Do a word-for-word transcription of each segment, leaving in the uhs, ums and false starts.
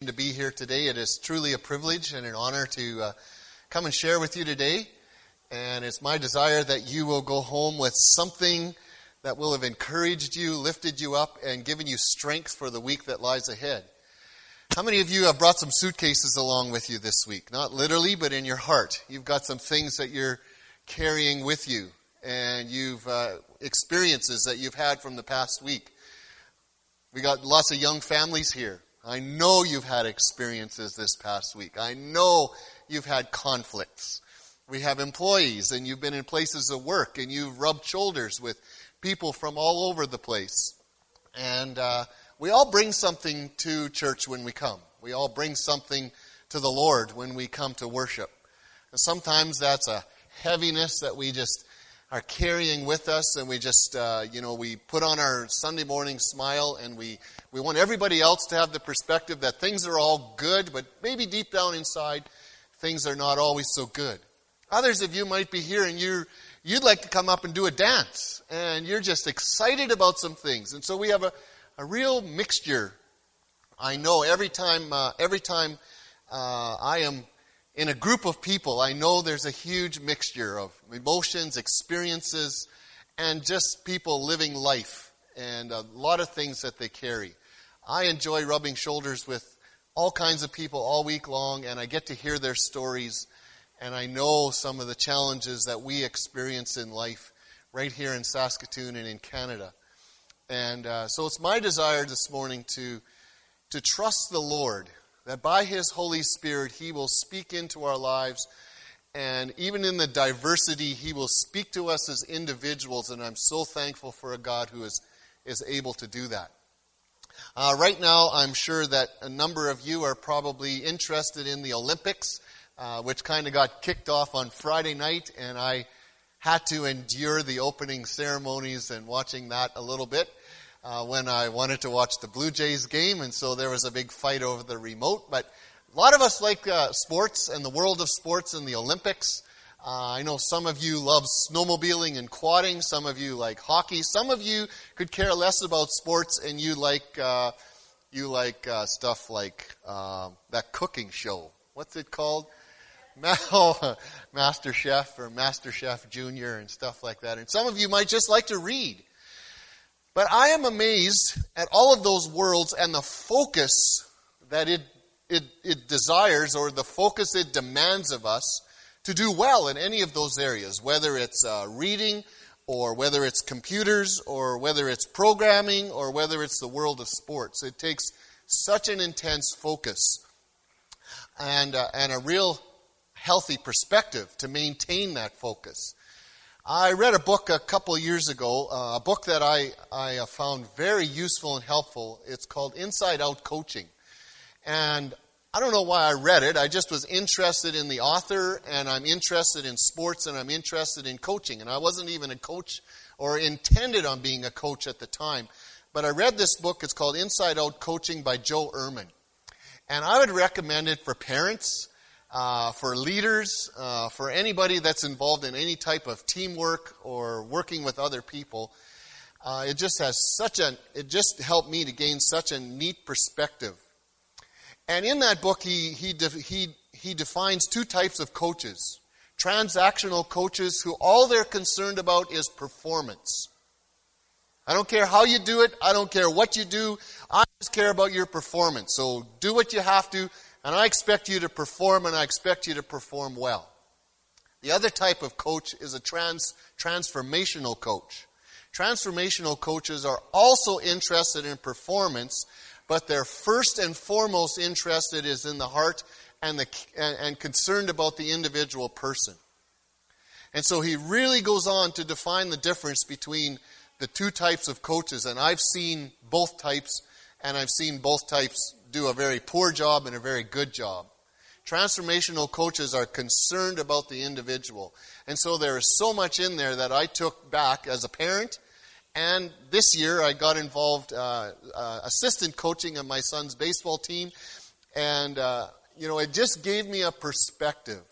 to be here today. It is truly a privilege and an honor to uh, come and share with you today. And it's my desire that you will go home with something that will have encouraged you, lifted you up, and given you strength for the week that lies ahead. How many of you have brought some suitcases along with you this week? Not literally, but in your heart. You've got some things that you're carrying with you, and you've uh, experiences that you've had from the past week. We got lots of young families here. I know you've had experiences this past week. I know you've had conflicts. We have employees, and you've been in places of work, and you've rubbed shoulders with people from all over the place. And uh, we all bring something to church when we come. We all bring something to the Lord when we come to worship. And sometimes that's a heaviness that we just are carrying with us, and we just, uh, you know, we put on our Sunday morning smile, and we, we want everybody else to have the perspective that things are all good, but maybe deep down inside, things are not always so good. Others of you might be here, and you're, you'd like to come up and do a dance, and you're just excited about some things. And so we have a, a real mixture. I know every time, uh, every time uh, I am in a group of people, I know there's a huge mixture of emotions, experiences, and just people living life, and a lot of things that they carry. I enjoy rubbing shoulders with all kinds of people all week long, and I get to hear their stories, and I know some of the challenges that we experience in life right here in Saskatoon and in Canada. And uh, so it's my desire this morning to, to trust the Lord, that by His Holy Spirit, He will speak into our lives, and even in the diversity, He will speak to us as individuals, and I'm so thankful for a God who is, is able to do that. Uh, right now, I'm sure that a number of you are probably interested in the Olympics, uh, which kind of got kicked off on Friday night, and I had to endure the opening ceremonies and watching that a little bit. Uh, when I wanted to watch the Blue Jays game, and so there was a big fight over the remote. But a lot of us like uh, sports and the world of sports and the Olympics. Uh, I know some of you love snowmobiling and quadding. Some of you like hockey. Some of you could care less about sports, and you like uh, you like uh, stuff like uh, that cooking show. What's it called? Oh, Master Chef or Master Chef Junior and stuff like that. And some of you might just like to read. But I am amazed at all of those worlds and the focus that it, it, it desires, or the focus it demands of us to do well in any of those areas, whether it's uh, reading, or whether it's computers, or whether it's programming, or whether it's the world of sports. It takes such an intense focus and, uh, and a real healthy perspective to maintain that focus. I read a book a couple of years ago, uh, a book that I, I found very useful and helpful. It's called Inside Out Coaching. And I don't know why I read it. I just was interested in the author, and I'm interested in sports, and I'm interested in coaching. And I wasn't even a coach or intended on being a coach at the time. But I read this book. It's called Inside Out Coaching by Joe Ehrmann. And I would recommend it for parents, Uh, for leaders, uh, for anybody that's involved in any type of teamwork or working with other people. Uh, it just has such a, it just helped me to gain such a neat perspective. And in that book, he he de- he he defines two types of coaches: transactional coaches who all they're concerned about is performance. I don't care how you do it. I don't care what you do. I just care about your performance. So do what you have to. And I expect you to perform, and I expect you to perform well. The other type of coach is a trans, transformational coach. Transformational coaches are also interested in performance, but they're first and foremost interested is in the heart and, the, and, and concerned about the individual person. And so he really goes on to define the difference between the two types of coaches. And I've seen both types, and I've seen both types do a very poor job and a very good job. Transformational coaches are concerned about the individual. And so there is so much in there that I took back as a parent. And this year I got involved uh, uh, assistant coaching of my son's baseball team. And, uh, you know, it just gave me a perspective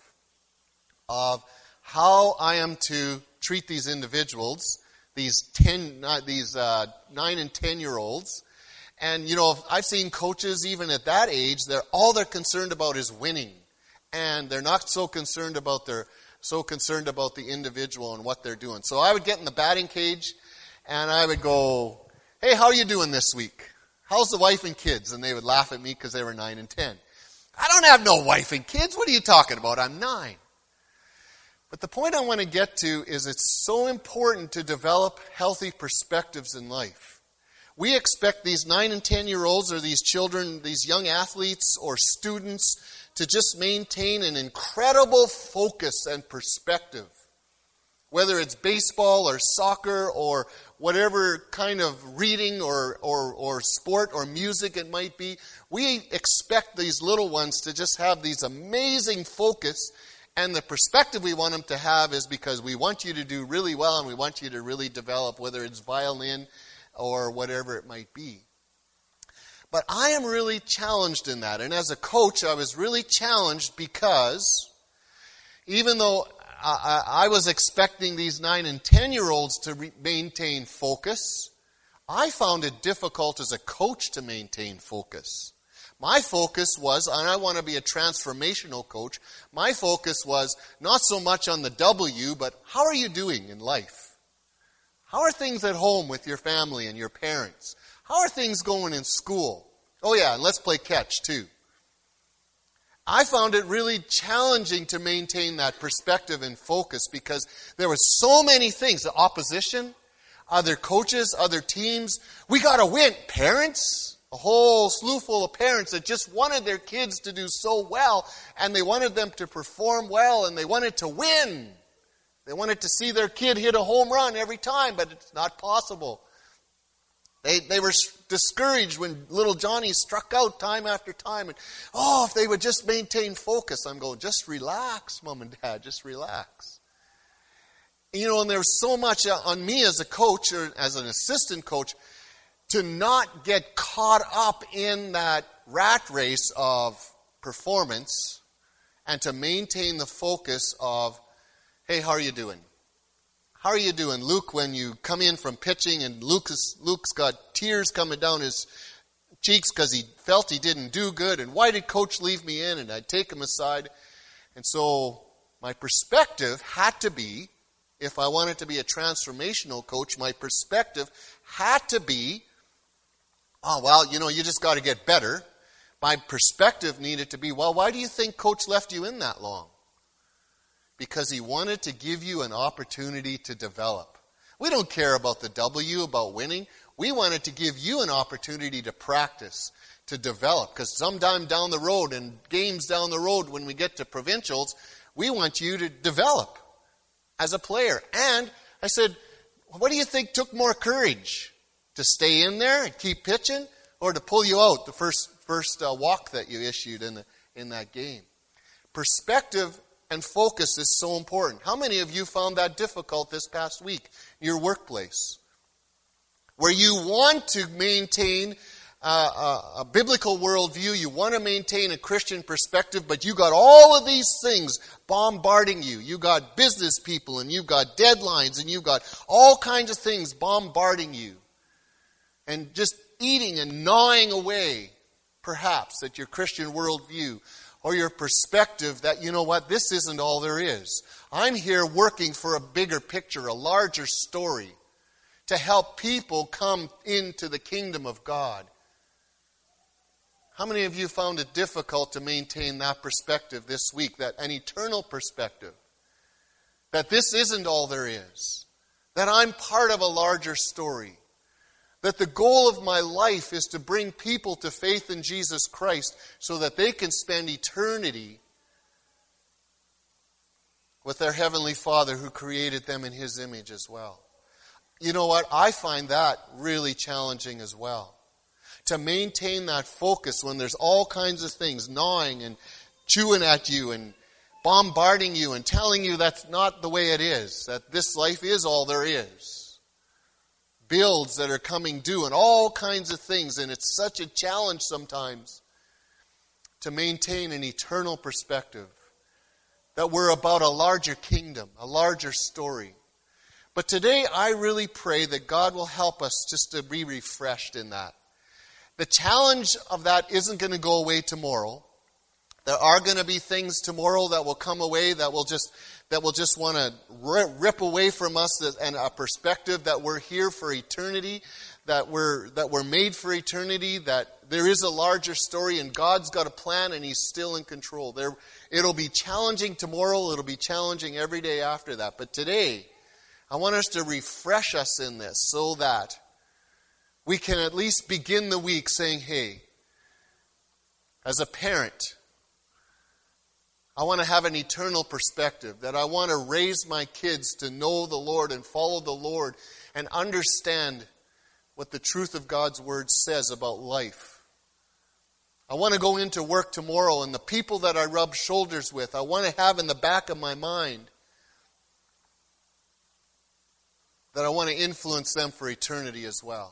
of how I am to treat these individuals, these ten, uh, these uh, nine and ten year olds, And, you know, I've seen coaches even at that age, they're all they're concerned about is winning. And they're not so concerned about their, so concerned about the individual and what they're doing. So I would get in the batting cage and I would go, hey, how are you doing this week? How's the wife and kids? And they would laugh at me because they were nine and ten. I don't have no wife and kids. What are you talking about? I'm nine. But the point I want to get to is it's so important to develop healthy perspectives in life. We expect these nine and ten-year-olds or these children, these young athletes or students to just maintain an incredible focus and perspective. Whether it's baseball or soccer or whatever kind of reading or, or, or sport or music it might be, we expect these little ones to just have these amazing focus. And the perspective we want them to have is because we want you to do really well and we want you to really develop, whether it's violin or whatever it might be. But I am really challenged in that. And as a coach, I was really challenged because even though I, I was expecting these nine and ten-year-olds to re- maintain focus, I found it difficult as a coach to maintain focus. My focus was, and I want to be a transformational coach, my focus was not so much on the W, but how are you doing in life? How are things at home with your family and your parents? How are things going in school? Oh yeah, and let's play catch too. I found it really challenging to maintain that perspective and focus because there were so many things. The opposition, other coaches, other teams. We got to win. Parents, a whole slew full of parents that just wanted their kids to do so well and they wanted them to perform well and they wanted to win. They wanted to see their kid hit a home run every time, but it's not possible. They they were discouraged when little Johnny struck out time after time. And, oh, if they would just maintain focus. I'm going, just relax, Mom and Dad, just relax. You know, and there was so much on me as a coach or as an assistant coach to not get caught up in that rat race of performance and to maintain the focus of, hey, how are you doing? How are you doing, Luke, when you come in from pitching and Luke's, Luke's got tears coming down his cheeks because he felt he didn't do good, and why did Coach leave me in? And I'd take him aside. And so my perspective had to be, if I wanted to be a transformational coach, my perspective had to be, oh, well, you know, you just got to get better. My perspective needed to be, well, why do you think Coach left you in that long? Because he wanted to give you an opportunity to develop. We don't care about the W, about winning. We wanted to give you an opportunity to practice, to develop. Because sometime down the road, and games down the road when we get to provincials, we want you to develop as a player. And I said, what do you think took more courage? To stay in there and keep pitching, or to pull you out the first first uh, walk that you issued in the, in that game? Perspective and focus is so important. How many of you found that difficult this past week in your workplace? Where you want to maintain uh, a, a biblical worldview, you want to maintain a Christian perspective, but you got all of these things bombarding you. You got business people, and you've got deadlines, and you've got all kinds of things bombarding you. And just eating and gnawing away, perhaps, at your Christian worldview or your perspective that, you know what, this isn't all there is. I'm here working for a bigger picture, a larger story, to help people come into the kingdom of God. How many of you found it difficult to maintain that perspective this week, that an eternal perspective? That this isn't all there is. That I'm part of a larger story. That the goal of my life is to bring people to faith in Jesus Christ so that they can spend eternity with their Heavenly Father who created them in His image as well. You know what? I find that really challenging as well. To maintain that focus when there's all kinds of things gnawing and chewing at you and bombarding you and telling you that's not the way it is, that this life is all there is. Bills that are coming due and all kinds of things. And it's such a challenge sometimes to maintain an eternal perspective. That we're about a larger kingdom, a larger story. But today I really pray that God will help us just to be refreshed in that. The challenge of that isn't going to go away tomorrow. There are going to be things tomorrow that will come away that will just that will just want to rip away from us, and a perspective that we're here for eternity, that we're that we're made for eternity, that there is a larger story, and God's got a plan, and He's still in control. There, it'll be challenging tomorrow. It'll be challenging every day after that. But today, I want us to refresh us in this so that we can at least begin the week saying, hey, as a parent, I want to have an eternal perspective, that I want to raise my kids to know the Lord and follow the Lord and understand what the truth of God's Word says about life. I want to go into work tomorrow, and the people that I rub shoulders with, I want to have in the back of my mind that I want to influence them for eternity as well.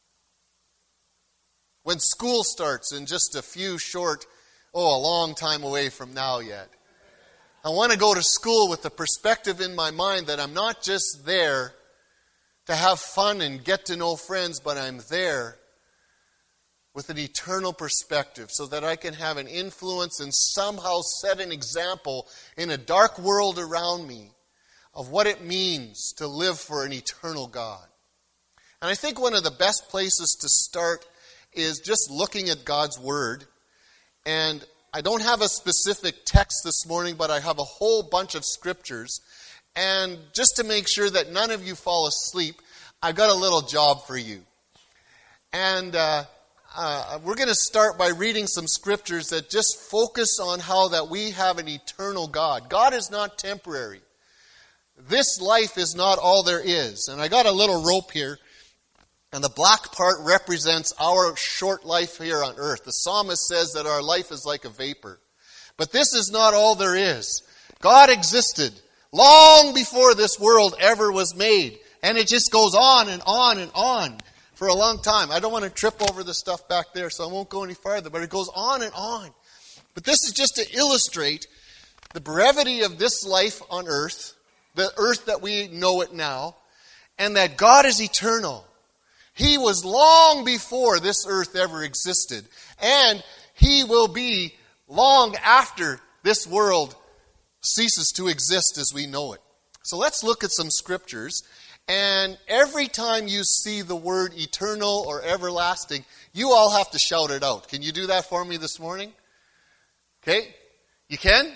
When school starts in just a few short, oh, a long time away from now yet, I want to go to school with the perspective in my mind that I'm not just there to have fun and get to know friends, but I'm there with an eternal perspective so that I can have an influence and somehow set an example in a dark world around me of what it means to live for an eternal God. And I think one of the best places to start is just looking at God's Word. And I don't have a specific text this morning, but I have a whole bunch of scriptures. And just to make sure that none of you fall asleep, I've got a little job for you. And uh, uh, we're going to start by reading some scriptures that just focus on how that we have an eternal God. God is not temporary. This life is not all there is. And I got a little rope here. And the black part represents our short life here on earth. The psalmist says that our life is like a vapor. But this is not all there is. God existed long before this world ever was made. And it just goes on and on and on for a long time. I don't want to trip over the stuff back there, so I won't go any farther. But it goes on and on. But this is just to illustrate the brevity of this life on earth, the earth that we know it now, and that God is eternal. He was long before this earth ever existed. And He will be long after this world ceases to exist as we know it. So let's look at some scriptures. And every time you see the word eternal or everlasting, you all have to shout it out. Can you do that for me this morning? Okay? You can?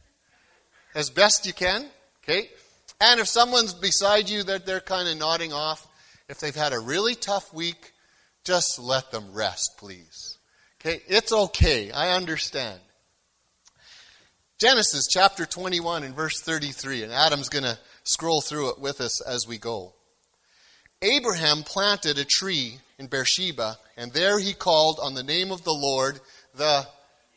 As best you can? Okay? And if someone's beside you that they're kind of nodding off, if they've had a really tough week, just let them rest, please. Okay? It's okay. I understand. Genesis chapter twenty-one and verse thirty-three, and Adam's going to scroll through it with us as we go. Abraham planted a tree in Beersheba, and there he called on the name of the Lord, the...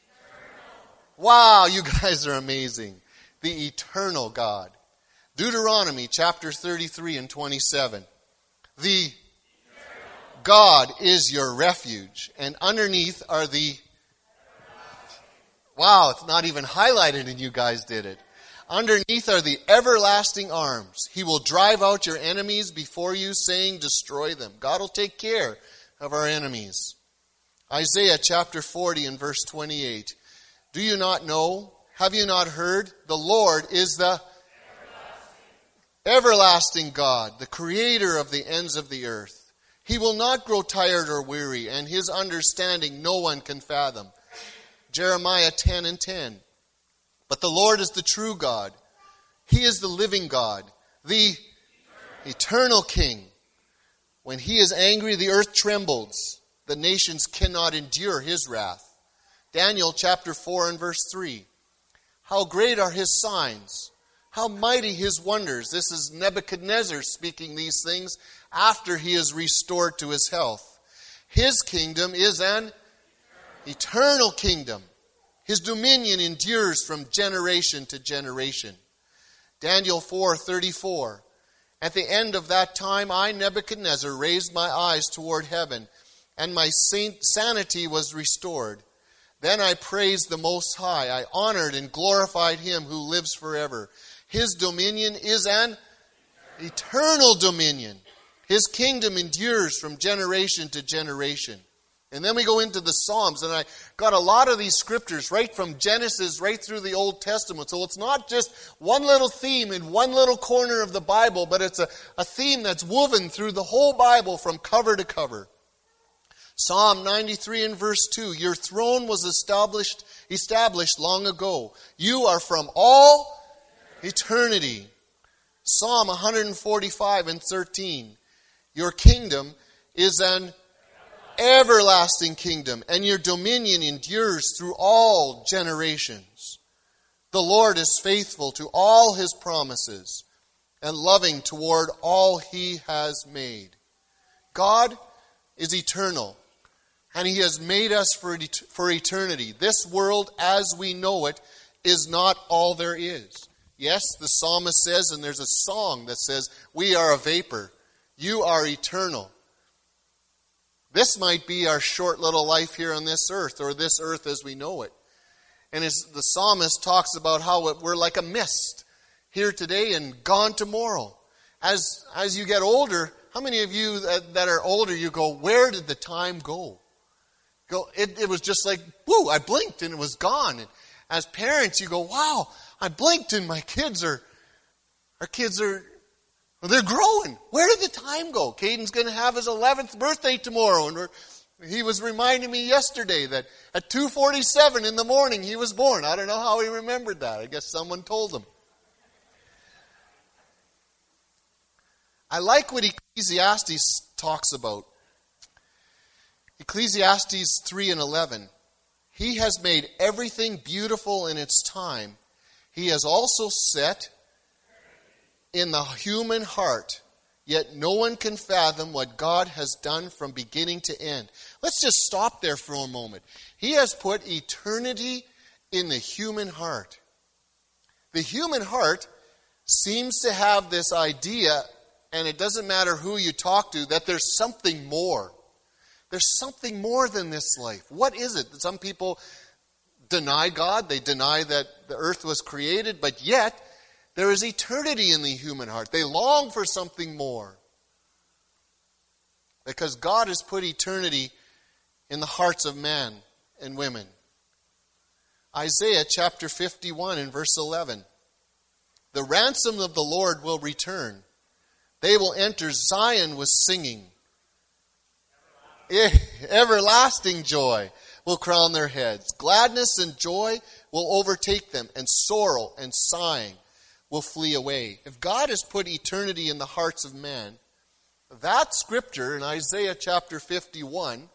Wow, you guys are amazing. The eternal God. Deuteronomy chapter thirty-three and twenty-seven. The God is your refuge, and underneath are the... Wow, it's not even highlighted and you guys did it. Underneath are the everlasting arms. He will drive out your enemies before you, saying, destroy them. God will take care of our enemies. Isaiah chapter forty and verse twenty-eight. Do you not know? Have you not heard? The Lord is the everlasting God, the creator of the ends of the earth. He will not grow tired or weary, and His understanding no one can fathom. Jeremiah ten and ten. But the Lord is the true God. He is the living God, the eternal King. When He is angry, the earth trembles. The nations cannot endure His wrath. Daniel chapter four and verse three. How great are His signs! How mighty His wonders. This is Nebuchadnezzar speaking these things after he is restored to his health. His kingdom is an eternal kingdom. His dominion endures from generation to generation. Daniel four thirty-four. At the end of that time, I, Nebuchadnezzar, raised my eyes toward heaven, and my sanity was restored. Then I praised the Most High. I honored and glorified Him who lives forever. His dominion is an eternal dominion. His kingdom endures from generation to generation. And then we go into the Psalms, and I got a lot of these scriptures right from Genesis right through the Old Testament. So it's not just one little theme in one little corner of the Bible, but it's a, a theme that's woven through the whole Bible from cover to cover. Psalm ninety-three and verse two, your throne was established, established long ago. You are from all eternity. Psalm one forty-five and thirteen, your kingdom is an everlasting kingdom, and your dominion endures through all generations. The Lord is faithful to all his promises and loving toward all he has made. God is eternal, and he has made us for, for eternity. This world as we know it is not all there is. Yes, the psalmist says, and there's a song that says, we are a vapor. You are eternal. This might be our short little life here on this earth, or this earth as we know it. And as the psalmist talks about how it, we're like a mist here today and gone tomorrow. As as you get older, how many of you that, that are older, you go, where did the time go? Go. It, it was just like, whoo, I blinked and it was gone. And as parents, you go, wow, I blinked and my kids are, our kids are, well, they're growing. Where did the time go? Caden's going to have his eleventh birthday tomorrow. And we're, he was reminding me yesterday that at two forty-seven in the morning he was born. I don't know how he remembered that. I guess someone told him. I like what Ecclesiastes talks about. Ecclesiastes three and eleven. He has made everything beautiful in its time. He has also set in the human heart, yet no one can fathom what God has done from beginning to end. Let's just stop there for a moment. He has put eternity in the human heart. The human heart seems to have this idea, and it doesn't matter who you talk to, that there's something more. There's something more than this life. What is it? Some people deny God. They deny that the earth was created, but yet there is eternity in the human heart. They long for something more. Because God has put eternity in the hearts of men and women. Isaiah chapter fifty-one and verse eleven. The ransom of the Lord will return. They will enter Zion with singing. Everlasting joy will crown their heads. Gladness and joy will overtake them, and sorrow and sighing will flee away. If God has put eternity in the hearts of men, that scripture in Isaiah chapter fifty-one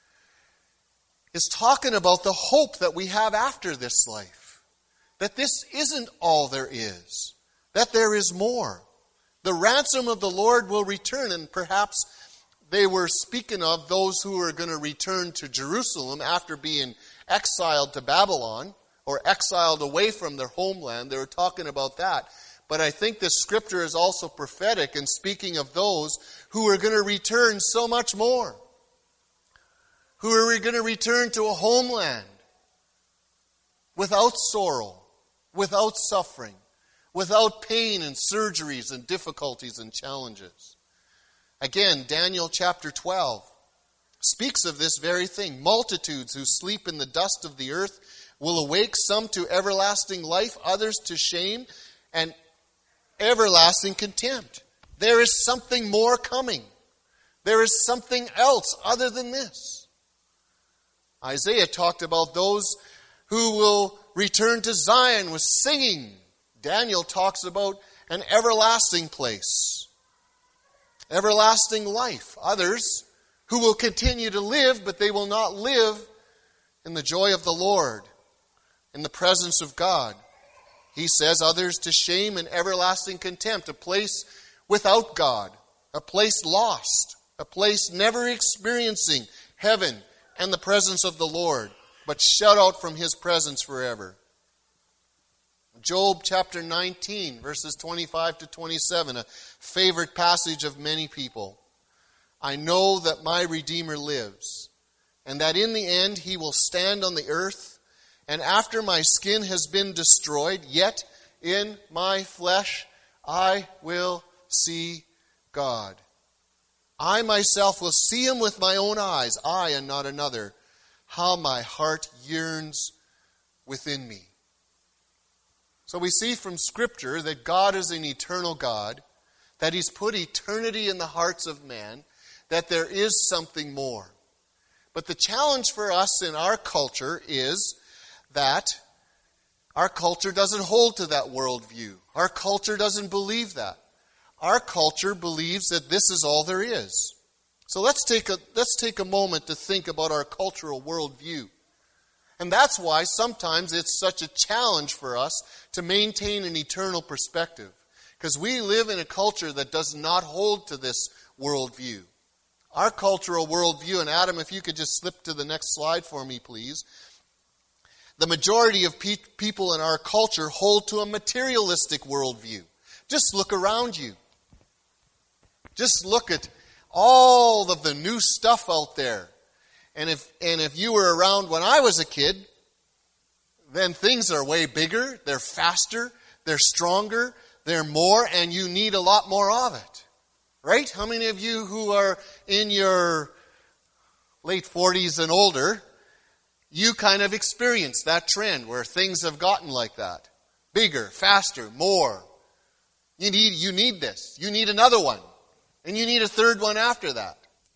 is talking about the hope that we have after this life. That this isn't all there is. That there is more. The ransom of the Lord will return, and perhaps they were speaking of those who are going to return to Jerusalem after being exiled to Babylon, or exiled away from their homeland. They were talking about that. But I think this scripture is also prophetic and speaking of those who are going to return so much more. Who are going to return to a homeland without sorrow, without suffering, without pain and surgeries and difficulties and challenges. Again, Daniel chapter twelve speaks of this very thing. Multitudes who sleep in the dust of the earth will awake, some to everlasting life, others to shame and everlasting contempt. There is something more coming. There is something else other than this. Isaiah talked about those who will return to Zion with singing. Daniel talks about an everlasting place, everlasting life. Others who will continue to live, but they will not live in the joy of the Lord, in the presence of God. He says others to shame and everlasting contempt, a place without God, a place lost, a place never experiencing heaven and the presence of the Lord, but shut out from his presence forever. Job chapter nineteen, verses twenty-five to twenty-seven, a favorite passage of many people. I know that my Redeemer lives, and that in the end he will stand on the earth, and after my skin has been destroyed, yet in my flesh I will see God. I myself will see him with my own eyes, I and not another. How my heart yearns within me. So we see from Scripture that God is an eternal God, that He's put eternity in the hearts of man, that there is something more. But the challenge for us in our culture is that our culture doesn't hold to that worldview. Our culture doesn't believe that. Our culture believes that this is all there is. So let's take a, let's take a moment to think about our cultural worldview. And that's why sometimes it's such a challenge for us to maintain an eternal perspective. Because we live in a culture that does not hold to this worldview. Our cultural worldview, and Adam, if you could just slip to the next slide for me, please. The majority of pe- people in our culture hold to a materialistic worldview. Just look around you. Just look at all of the new stuff out there. And if and if you were around when I was a kid, then things are way bigger, they're faster, they're stronger, they're more, and you need a lot more of it. Right? How many of you who are in your late forties and older, you kind of experienced that trend where things have gotten like that? Bigger, faster, more. You need, you need this. You need another one. And you need a third one after that.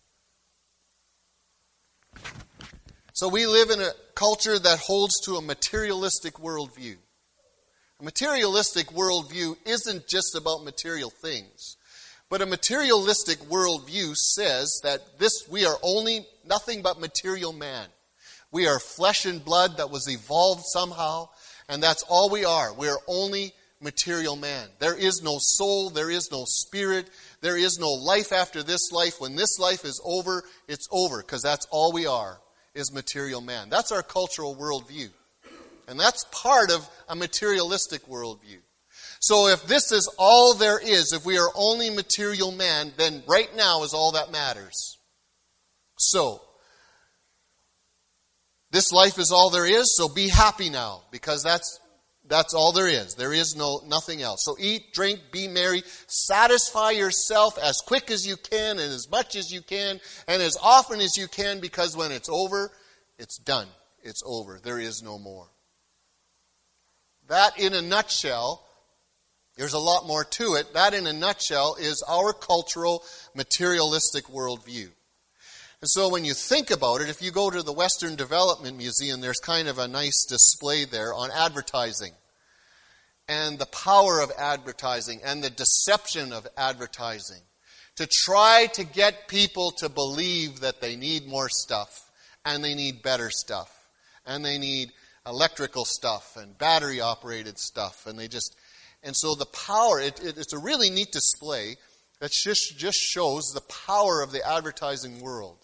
So we live in a culture that holds to a materialistic worldview. A materialistic worldview isn't just about material things. But a materialistic worldview says that this we are only nothing but material man. We are flesh and blood that was evolved somehow, and that's all we are. We are only material man. There is no soul, there is no spirit, there is no life after this life. When this life is over, it's over, because that's all we are, is material man. That's our cultural worldview. And that's part of a materialistic worldview. So if this is all there is, if we are only material man, then right now is all that matters. So, this life is all there is, so be happy now, because that's that's all there is. There is no nothing else. So eat, drink, be merry, satisfy yourself as quick as you can and as much as you can and as often as you can, because when it's over, it's done. It's over. There is no more. That in a nutshell, there's a lot more to it. That in a nutshell is our cultural materialistic worldview. And so when you think about it, if you go to the Western Development Museum, there's kind of a nice display there on advertising and the power of advertising and the deception of advertising to try to get people to believe that they need more stuff and they need better stuff and they need electrical stuff and battery operated stuff, and they just and so the power it, it, it's a really neat display that just, just shows the power of the advertising world.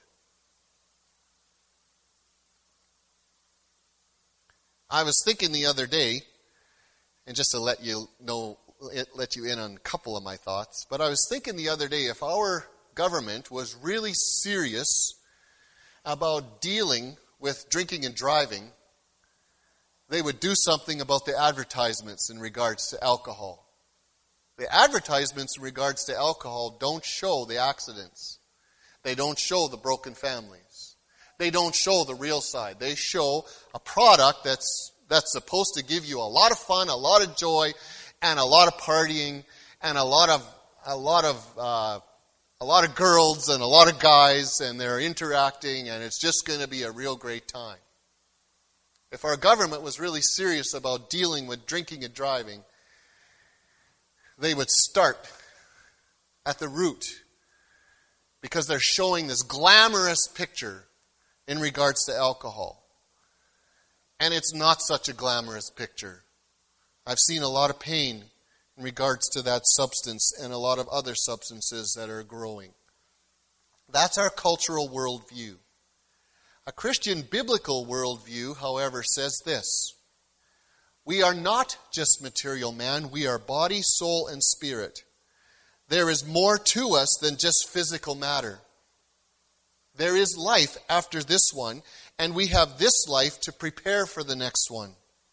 I was thinking the other day, and just to let you know, let you in on a couple of my thoughts, but I was thinking the other day, if our government was really serious about dealing with drinking and driving, they would do something about the advertisements in regards to alcohol. The advertisements in regards to alcohol don't show the accidents. They don't show the broken families. They don't show the real side. They show a product that's that's supposed to give you a lot of fun, a lot of joy, and a lot of partying, and a lot of a lot of uh, a lot of girls and a lot of guys, and they're interacting, and it's just going to be a real great time. If our government was really serious about dealing with drinking and driving, they would start at the root, because they're showing this glamorous picture in regards to alcohol. And it's not such a glamorous picture. I've seen a lot of pain in regards to that substance and a lot of other substances that are growing. That's our cultural worldview. A Christian biblical worldview, however, says this: we are not just material man, we are body, soul, and spirit. There is more to us than just physical matter. There is life after this one, and we have this life to prepare for the next one.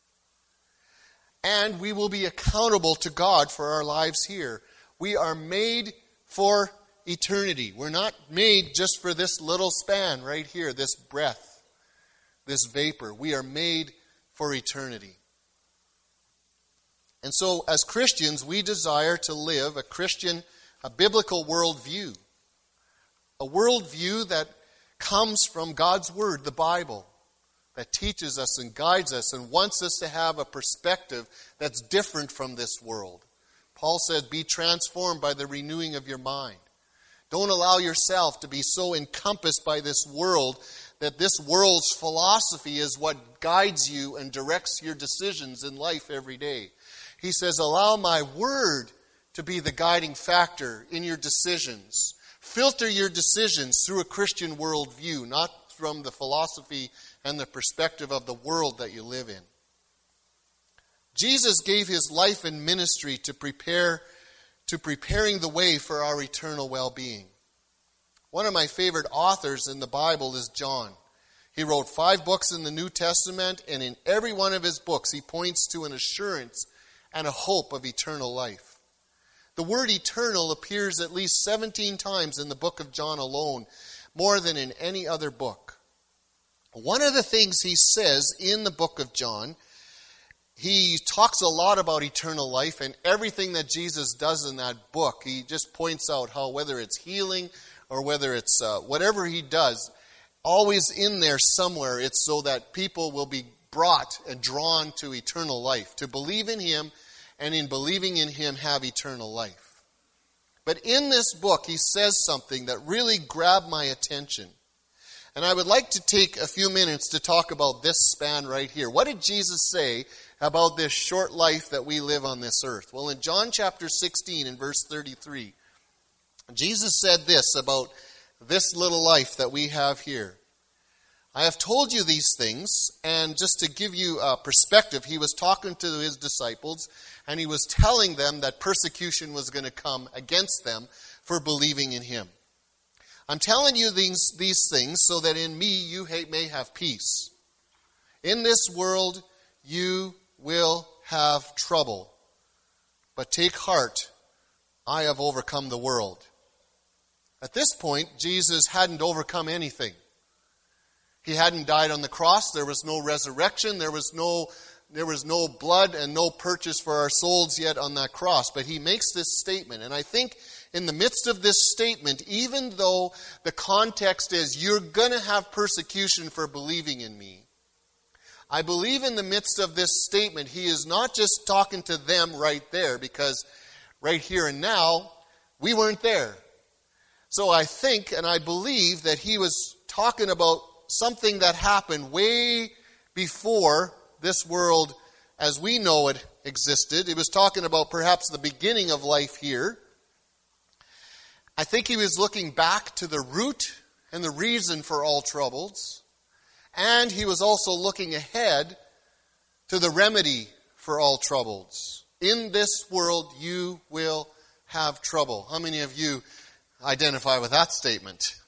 And we will be accountable to God for our lives here. We are made for eternity. We're not made just for this little span right here, this breath, this vapor. We are made for eternity. And so, as Christians, we desire to live a Christian, a biblical worldview. A worldview that comes from God's Word, the Bible, that teaches us and guides us and wants us to have a perspective that's different from this world. Paul said, be transformed by the renewing of your mind. Don't allow yourself to be so encompassed by this world that this world's philosophy is what guides you and directs your decisions in life every day. He says, allow my word to be the guiding factor in your decisions. Filter your decisions through a Christian worldview, not from the philosophy and the perspective of the world that you live in. Jesus gave his life and ministry to prepare to preparing the way for our eternal well-being. One of my favorite authors in the Bible is John. He wrote five books in the New Testament, and in every one of his books he points to an assurance and a hope of eternal life. The word eternal appears at least seventeen times in the book of John alone, more than in any other book. One of the things he says in the book of John, he talks a lot about eternal life and everything that Jesus does in that book. He just points out how whether it's healing or whether it's uh, whatever he does, always in there somewhere, it's so that people will be brought and drawn to eternal life, to believe in him, and in believing in him have eternal life. But in this book, he says something that really grabbed my attention. And I would like to take a few minutes to talk about this span right here. What did Jesus say about this short life that we live on this earth? Well, in John chapter sixteen and verse thirty-three, Jesus said this about this little life that we have here. I have told you these things, and just to give you a perspective, he was talking to his disciples, and he was telling them that persecution was going to come against them for believing in him. I'm telling you these, these things so that in me you may have peace. In this world you will have trouble, but take heart, I have overcome the world. At this point, Jesus hadn't overcome anything. He hadn't died on the cross. There was no resurrection. There was no, there was no blood and no purchase for our souls yet on that cross. But he makes this statement. And I think in the midst of this statement, even though the context is, you're going to have persecution for believing in me, I believe in the midst of this statement, he is not just talking to them right there, because right here and now, we weren't there. So I think and I believe that he was talking about something that happened way before this world as we know it existed. He was talking about perhaps the beginning of life here. I think he was looking back to the root and the reason for all troubles. And he was also looking ahead to the remedy for all troubles. In this world you will have trouble. How many of you identify with that statement?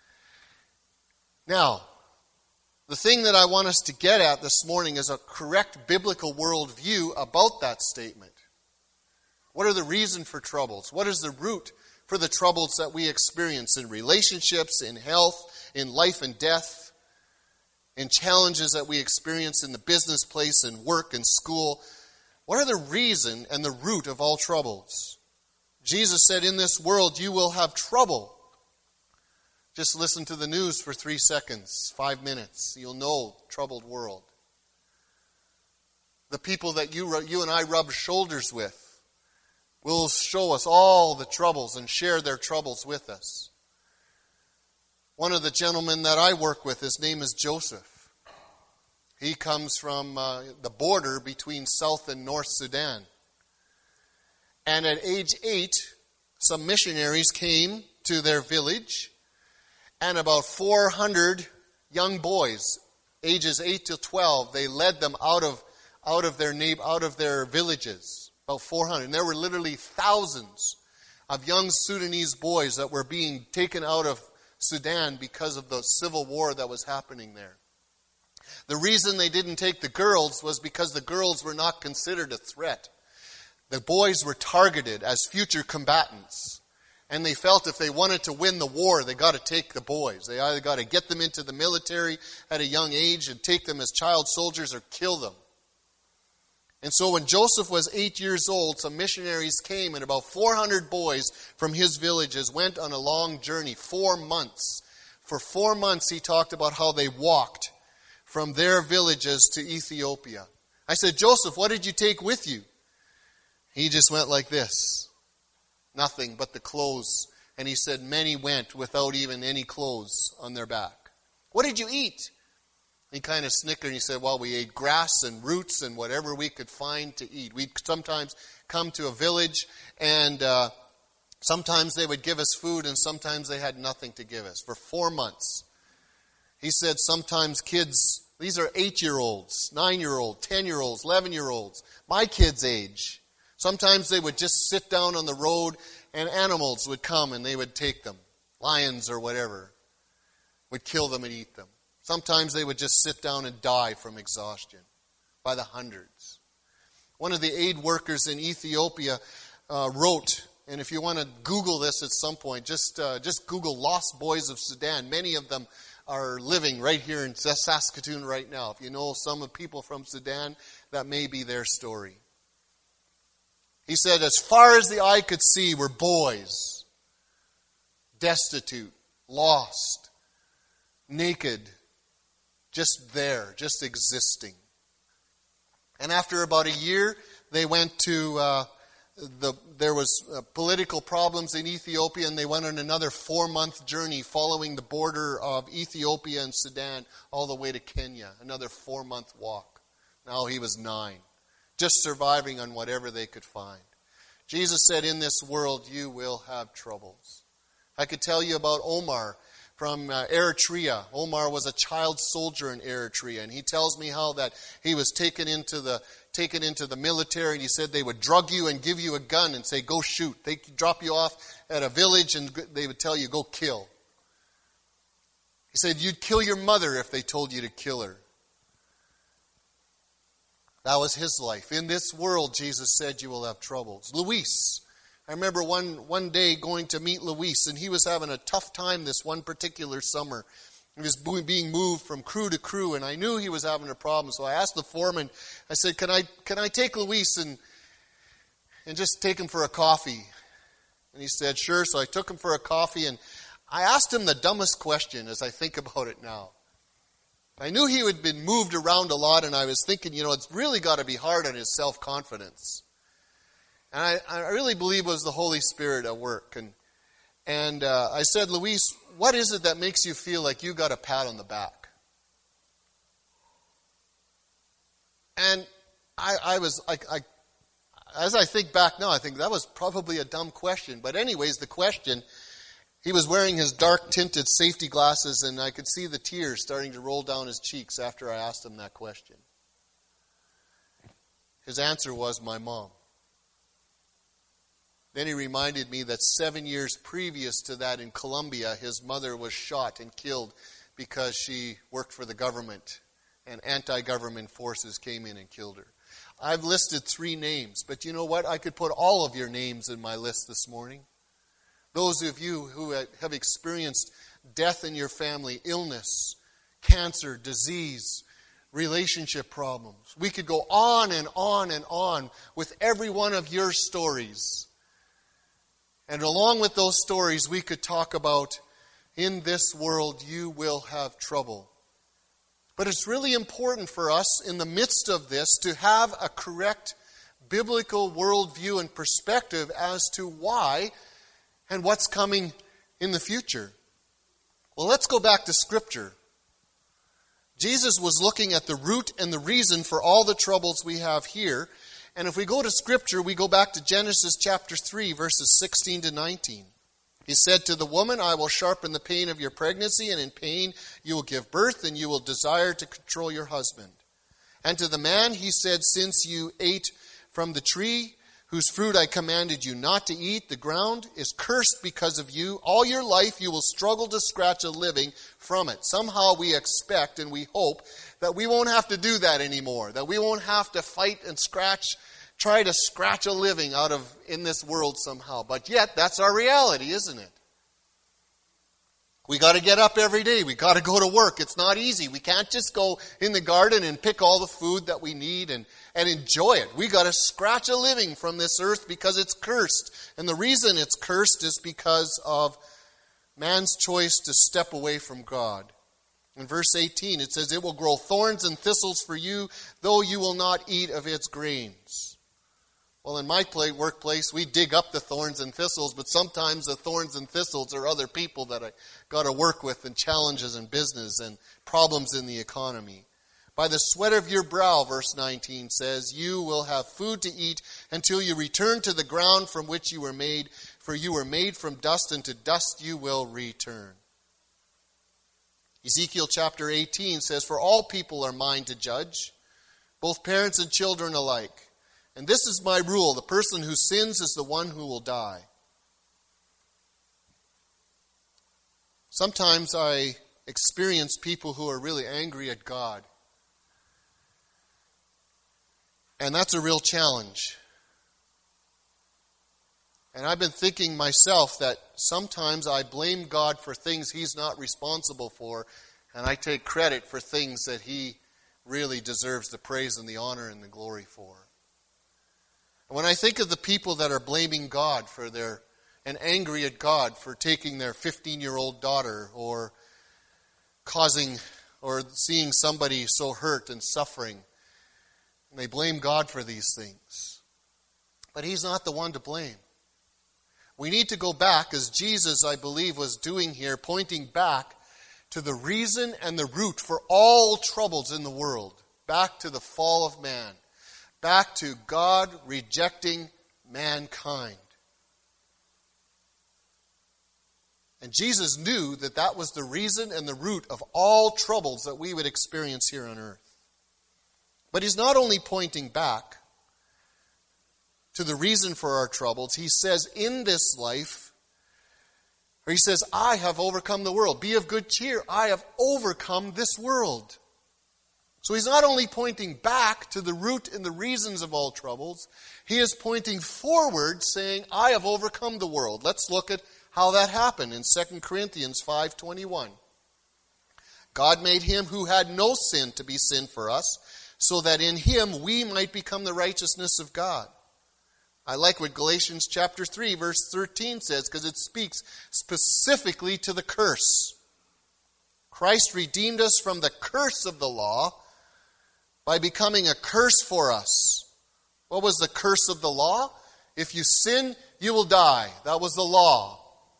Now, the thing that I want us to get at this morning is a correct biblical worldview about that statement. What are the reasons for troubles? What is the root for the troubles that we experience in relationships, in health, in life and death, in challenges that we experience in the business place, in work and school? What are the reason and the root of all troubles? Jesus said, in this world you will have trouble. Just listen to the news for three seconds, five minutes. You'll know troubled world. The people that you, you and I rub shoulders with will show us all the troubles and share their troubles with us. One of the gentlemen that I work with, his name is Joseph. He comes from uh, the border between South and North Sudan. And at age eight, some missionaries came to their village, and about four hundred young boys, ages eight to twelve, they led them out of out of their neighbor, out of their villages. About four hundred. And there were literally thousands of young Sudanese boys that were being taken out of Sudan because of the civil war that was happening there. The reason they didn't take the girls was because the girls were not considered a threat. The boys were targeted as future combatants. And they felt if they wanted to win the war, they got to take the boys. They either got to get them into the military at a young age and take them as child soldiers or kill them. And so when Joseph was eight years old, some missionaries came, and about four hundred boys from his villages went on a long journey, four months. For four months he talked about how they walked from their villages to Ethiopia. I said, Joseph, what did you take with you? He just went like this. Nothing but the clothes. And he said many went without even any clothes on their back. What did you eat? He kind of snickered and he said, well, we ate grass and roots and whatever we could find to eat. We'd sometimes come to a village and uh, sometimes they would give us food and sometimes they had nothing to give us for four months. He said sometimes kids, these are eight-year-olds, nine-year-olds, ten-year-olds, eleven-year-olds, my kids' age. Sometimes they would just sit down on the road and animals would come and they would take them. Lions or whatever would kill them and eat them. Sometimes they would just sit down and die from exhaustion by the hundreds. One of the aid workers in Ethiopia uh, wrote, and if you want to Google this at some point, just uh, just Google Lost Boys of Sudan. Many of them are living right here in Saskatoon right now. If you know some of the people from Sudan, that may be their story. He said, as far as the eye could see were boys, destitute, lost, naked, just there, just existing. And after about a year, they went to, uh, the there was uh, political problems in Ethiopia, and they went on another four-month journey following the border of Ethiopia and Sudan all the way to Kenya, another four-month walk. Now he was nine, just surviving on whatever they could find. Jesus said, in this world you will have troubles. I could tell you about Omar from uh, Eritrea. Omar was a child soldier in Eritrea, and he tells me how that he was taken into the taken into the military, and he said they would drug you and give you a gun and say, go shoot. They drop you off at a village and they would tell you, go kill. He said, you'd kill your mother if they told you to kill her. That was his life. In this world, Jesus said, you will have troubles. Luis. I remember one, one day going to meet Luis, and he was having a tough time this one particular summer. He was being moved from crew to crew, and I knew he was having a problem. So I asked the foreman, I said, can I can I take Luis and, and just take him for a coffee? And he said, sure. So I took him for a coffee, and I asked him the dumbest question as I think about it now. I knew he had been moved around a lot, and I was thinking, you know, it's really got to be hard on his self-confidence. And I, I really believe it was the Holy Spirit at work. And and uh, I said, Luis, what is it that makes you feel like you got a pat on the back? And I, I was, I, I, as I think back now, I think that was probably a dumb question. But anyways, the question, he was wearing his dark tinted safety glasses, and I could see the tears starting to roll down his cheeks after I asked him that question. His answer was, my mom. Then he reminded me that seven years previous to that in Colombia, his mother was shot and killed because she worked for the government, and anti-government forces came in and killed her. I've listed three names, but you know what? I could put all of your names in my list this morning. Those of you who have experienced death in your family, illness, cancer, disease, relationship problems. We could go on and on and on with every one of your stories. And along with those stories, we could talk about, in this world you will have trouble. But it's really important for us in the midst of this to have a correct biblical worldview and perspective as to why and what's coming in the future. Well, let's go back to Scripture. Jesus was looking at the root and the reason for all the troubles we have here. And if we go to Scripture, we go back to Genesis chapter three, verses sixteen to nineteen. He said to the woman, I will sharpen the pain of your pregnancy, and in pain you will give birth, and you will desire to control your husband. And to the man he said, since you ate from the tree whose fruit I commanded you not to eat, the ground is cursed because of you. All your life you will struggle to scratch a living from it. Somehow we expect and we hope that we won't have to do that anymore, that we won't have to fight and scratch try to scratch a living out of in this world somehow. But yet, that's our reality, isn't it? We got to get up every day. We got to go to work. It's not easy. We can't just go in the garden and pick all the food that we need and, and enjoy it. We got to scratch a living from this earth because it's cursed. And the reason it's cursed is because of man's choice to step away from God. In verse eighteen, it says, "It will grow thorns and thistles for you, though you will not eat of its grains." Well, in my play, workplace, we dig up the thorns and thistles, but sometimes the thorns and thistles are other people that I got to work with, and challenges in business and problems in the economy. "By the sweat of your brow," verse nineteen says, "you will have food to eat until you return to the ground from which you were made, for you were made from dust, and to dust you will return." Ezekiel chapter eighteen says, "For all people are mine to judge, both parents and children alike. And this is my rule: the person who sins is the one who will die." Sometimes I experience people who are really angry at God. And that's a real challenge. And I've been thinking myself that sometimes I blame God for things He's not responsible for, and I take credit for things that He really deserves the praise and the honor and the glory for. When I think of the people that are blaming God for their, and angry at God for taking their fifteen-year-old daughter or causing, or seeing somebody so hurt and suffering, and they blame God for these things. But He's not the one to blame. We need to go back, as Jesus, I believe, was doing here, pointing back to the reason and the root for all troubles in the world, back to the fall of man. Back to God rejecting mankind. And Jesus knew that that was the reason and the root of all troubles that we would experience here on earth. But He's not only pointing back to the reason for our troubles. He says, in this life, or He says, "I have overcome the world. Be of good cheer. I have overcome this world." So He's not only pointing back to the root and the reasons of all troubles, He is pointing forward, saying, "I have overcome the world." Let's look at how that happened in Second Corinthians five twenty-one. "God made Him who had no sin to be sin for us, so that in Him we might become the righteousness of God." I like what Galatians chapter three verse thirteen says, because it speaks specifically to the curse. Christ redeemed us from the curse of the law by becoming a curse for us. What was the curse of the law? If you sin, you will die. That was the law.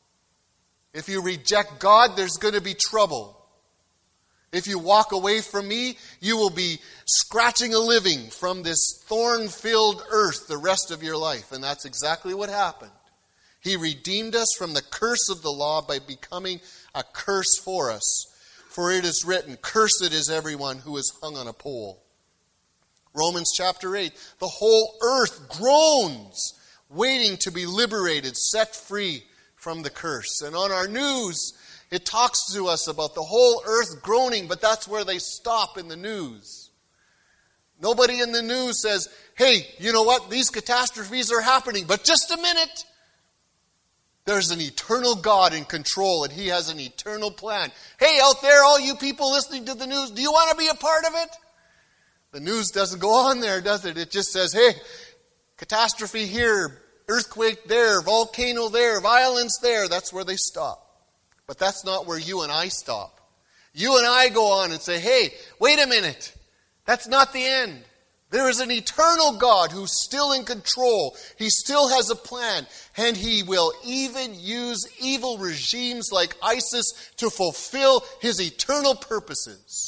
If you reject God, there's going to be trouble. If you walk away from me, you will be scratching a living from this thorn-filled earth the rest of your life. And that's exactly what happened. He redeemed us from the curse of the law by becoming a curse for us. For it is written, "Cursed is everyone who is hung on a pole." Romans chapter eight, "The whole earth groans, waiting to be liberated, set free from the curse." And on our news, it talks to us about the whole earth groaning, but that's where they stop in the news. Nobody in the news says, "Hey, you know what? These catastrophes are happening, but just a minute. There's an eternal God in control, and He has an eternal plan. Hey, out there, all you people listening to the news, do you want to be a part of it?" The news doesn't go on there, does it? It just says, "Hey, catastrophe here, earthquake there, volcano there, violence there." That's where they stop. But that's not where you and I stop. You and I go on and say, "Hey, wait a minute. That's not the end. There is an eternal God who's still in control. He still has a plan. And He will even use evil regimes like ISIS to fulfill His eternal purposes."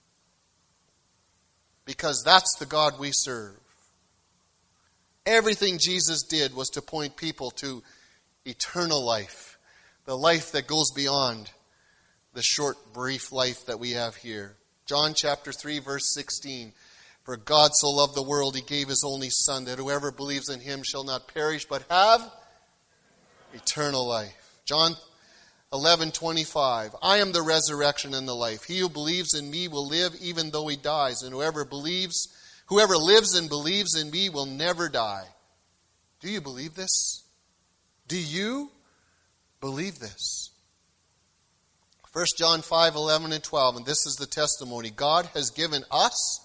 Because that's the God we serve. Everything Jesus did was to point people to eternal life. The life that goes beyond the short, brief life that we have here. John chapter three, verse sixteen. "For God so loved the world, He gave His only Son, that whoever believes in Him shall not perish, but have eternal life." John eleven twenty-five. "I am the resurrection and the life. He who believes in me will live even though he dies. And whoever believes, Whoever lives and believes in me will never die. Do you believe this? Do you believe this? First John five, eleven and twelve, and this is the testimony. God has given us,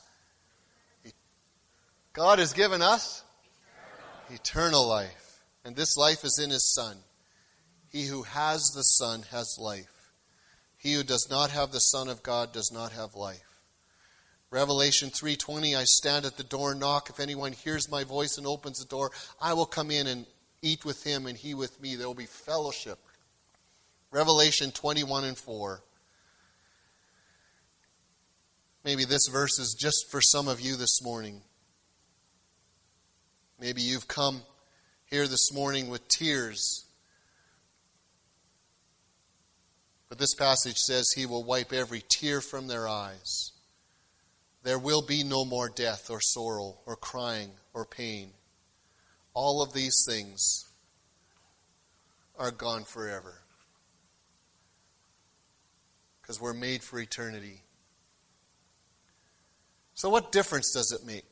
God has given us eternal, eternal life. And this life is in His Son. He who has the Son has life. He who does not have the Son of God does not have life. Revelation three twenty, I stand at the door and knock. If anyone hears my voice and opens the door, I will come in and eat with him and he with me. There will be fellowship. Revelation twenty-one and four. Maybe this verse is just for some of you this morning. Maybe you've come here this morning with tears. But this passage says He will wipe every tear from their eyes. There will be no more death or sorrow or crying or pain. All of these things are gone forever. Because we're made for eternity. So what difference does it make?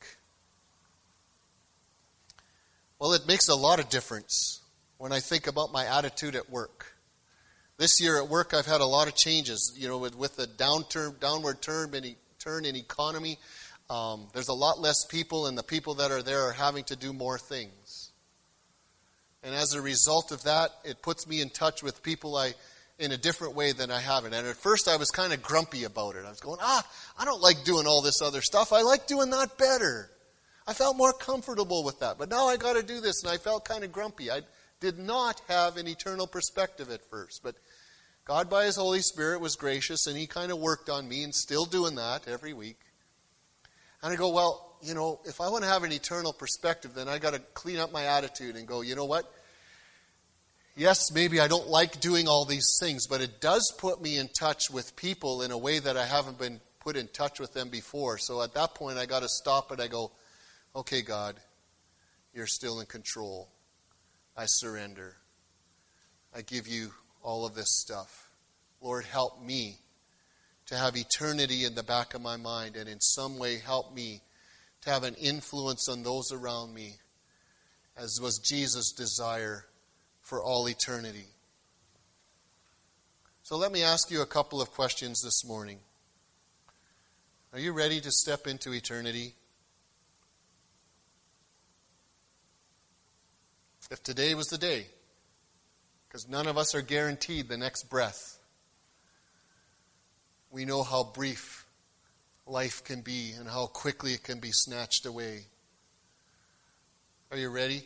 Well, it makes a lot of difference when I think about my attitude at work. This year at work, I've had a lot of changes. You know, with, with the downturn, downward turn in, turn in economy, um, there's a lot less people, and the people that are there are having to do more things. And as a result of that, it puts me in touch with people I in a different way than I haven't. And at first I was kind of grumpy about it. I was going, ah, I don't like doing all this other stuff. I like doing that better. I felt more comfortable with that. But now I got to do this, and I felt kind of grumpy. I did not have an eternal perspective at first. But God, by His Holy Spirit, was gracious, and He kind of worked on me, and still doing that every week. And I go, well, you know, if I want to have an eternal perspective, then I got to clean up my attitude and go, you know what? Yes, maybe I don't like doing all these things, but it does put me in touch with people in a way that I haven't been put in touch with them before. So at that point, I got to stop and I go, okay, God, You're still in control. I surrender. I give You all of this stuff. Lord, help me to have eternity in the back of my mind, and in some way help me to have an influence on those around me, as was Jesus' desire for all eternity. So let me ask you a couple of questions this morning. Are you ready to step into eternity? If today was the day, because none of us are guaranteed the next breath. We know how brief life can be and how quickly it can be snatched away. Are you ready?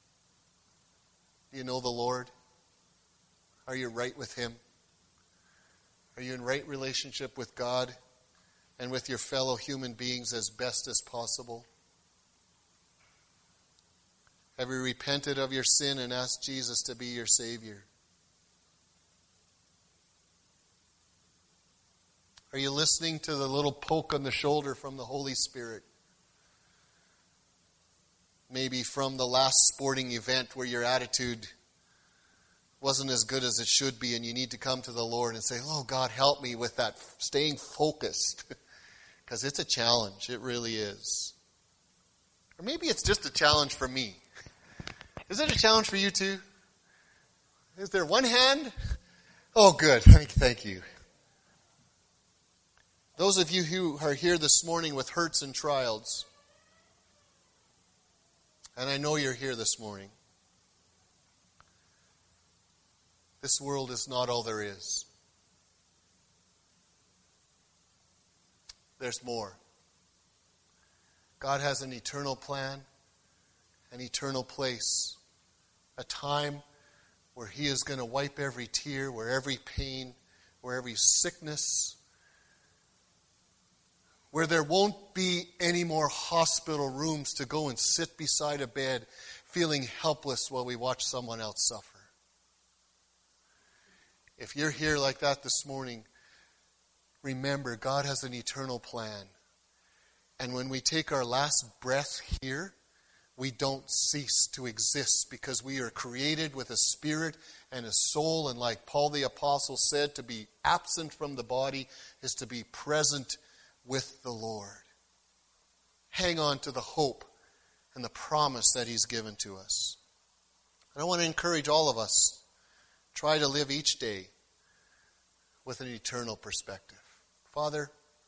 Do you know the Lord? Are you right with Him? Are you in right relationship with God and with your fellow human beings as best as possible? Have you repented of your sin and asked Jesus to be your Savior? Are you listening to the little poke on the shoulder from the Holy Spirit? Maybe from the last sporting event where your attitude wasn't as good as it should be, and you need to come to the Lord and say, oh, God, help me with that, staying focused. Because it's a challenge. It really is. Or maybe it's just a challenge for me. Is it a challenge for you too? Is there one hand? Oh, good. Thank you. Those of you who are here this morning with hurts and trials, and I know you're here this morning, this world is not all there is. There's more. God has an eternal plan, an eternal place, a time where He is going to wipe every tear, where every pain, where every sickness, where there won't be any more hospital rooms to go and sit beside a bed feeling helpless while we watch someone else suffer. If you're here like that this morning, remember, God has an eternal plan. And when we take our last breath here, we don't cease to exist, because we are created with a spirit and a soul. And like Paul the Apostle said, to be absent from the body is to be present with the Lord. hang on to the hope and the promise that He's given to us. And I want to encourage all of us, try to live each day with an eternal perspective. Father,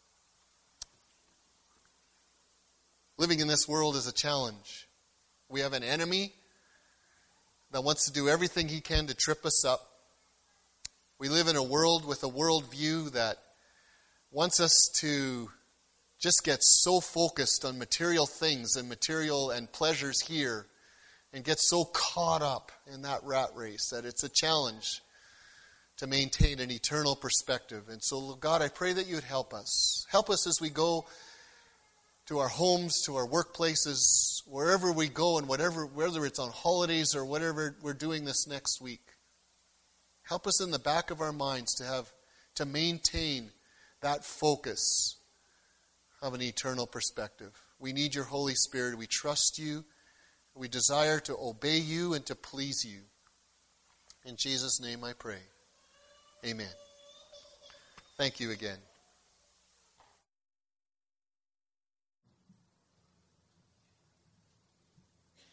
living in this world is a challenge. We have an enemy that wants to do everything he can to trip us up. We live in a world with a worldview that wants us to just get so focused on material things and material and pleasures here and get so caught up in that rat race that it's a challenge to maintain an eternal perspective. And so, God, I pray that you would help us. Help us as we go to our homes, to our workplaces, wherever we go and whatever, whether it's on holidays or whatever we're doing this next week. Help us in the back of our minds to have, to maintain that focus of an eternal perspective. We need your Holy Spirit. We trust you. We desire to obey you and to please you. In Jesus' name I pray. Amen. Thank you again.